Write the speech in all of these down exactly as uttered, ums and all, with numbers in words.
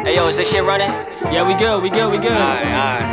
Hey yo, is this shit running? Yeah, we good, we good, we good. Alright, alright.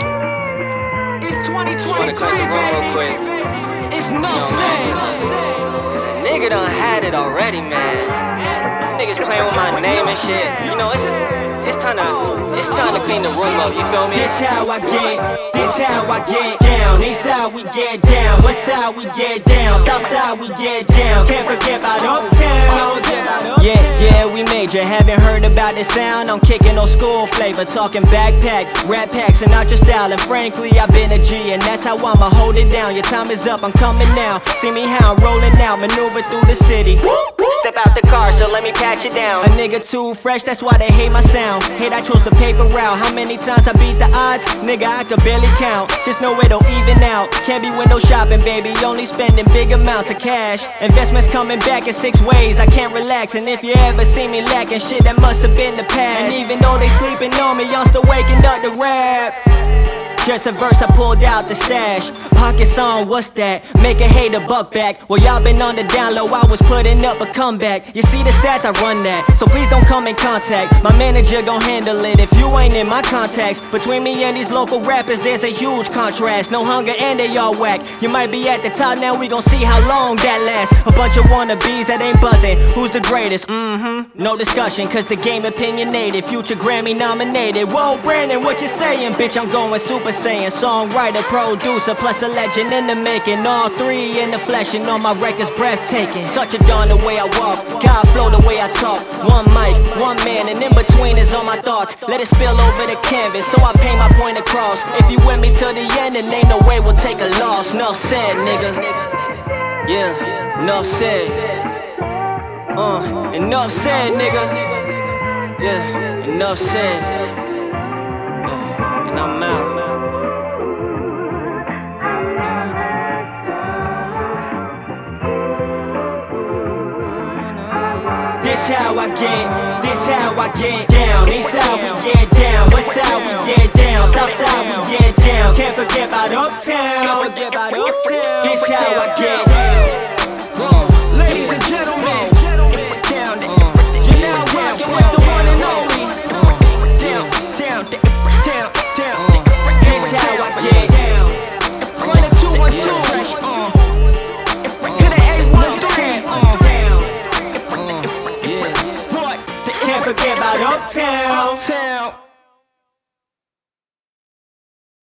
It's twenty Just wanna clear some twenty-three, room real quick. baby. It's no You know, shame. Cause a nigga done had it already, man. You niggas playing with my name and shit. You know, it's it's time to it's time to clean the room up, you feel me? This how I get, this how I get down. This how we get down. West side we get down. South side we get down. Can't forget about uptown. Yeah, yeah, we major. Haven't heard about this sound. I'm kicking on school flavor, talking backpack, rap packs, and not your style. And frankly, I've been a G, and that's how I'ma hold it down. Your time is up, I'm coming now. See me how I'm rolling out, maneuver through the city. Step out the car, so let me pat you down. A nigga too fresh, that's why they hate my sound. Hate I chose the paper route. How many times I beat the odds? Nigga, I could barely count. Just know it'll even out. Can't be window shopping, baby. Only spending big amounts of cash. Investments coming back in six ways. I can't relax. And if you ever see me lacking shit, that must have been the past. And even though they sleeping on me, I'm still waking up to rap. Just a verse, I pulled out the stash. Pockets on, what's that? Make a hater buck back. Well, y'all been on the down low, I was putting up a comeback. You see the stats, I run that, so please don't come in contact. My manager gon' handle it if you ain't in my contacts. Between me and these local rappers, there's a huge contrast. No hunger and they all whack. You might be at the top, now we gon' see how long that lasts. A bunch of wannabes that ain't buzzing. Who's the greatest? Mm-hmm, no discussion, cause the game opinionated. Future Grammy nominated. Whoa, Brandon, what you saying? Bitch, I'm going Super Saiyan. Songwriter, producer, plus a legend in the making. All three in the flesh and all my records breathtaking. Such a dawn the way I walk, God flow the way I talk. One mic, one man, and in between is all my thoughts. Let it spill over the canvas, so I paint my point across. If you with me till the end, then ain't no way we'll take a loss. Nuff said, nigga. Yeah, nuff said. Uh, enough said, nigga. Yeah, enough said. Yeah, and I'm out. This how I get, this how I get down. East side we get down, west side we get down, south side we get down. Can't forget about uptown. This how I get.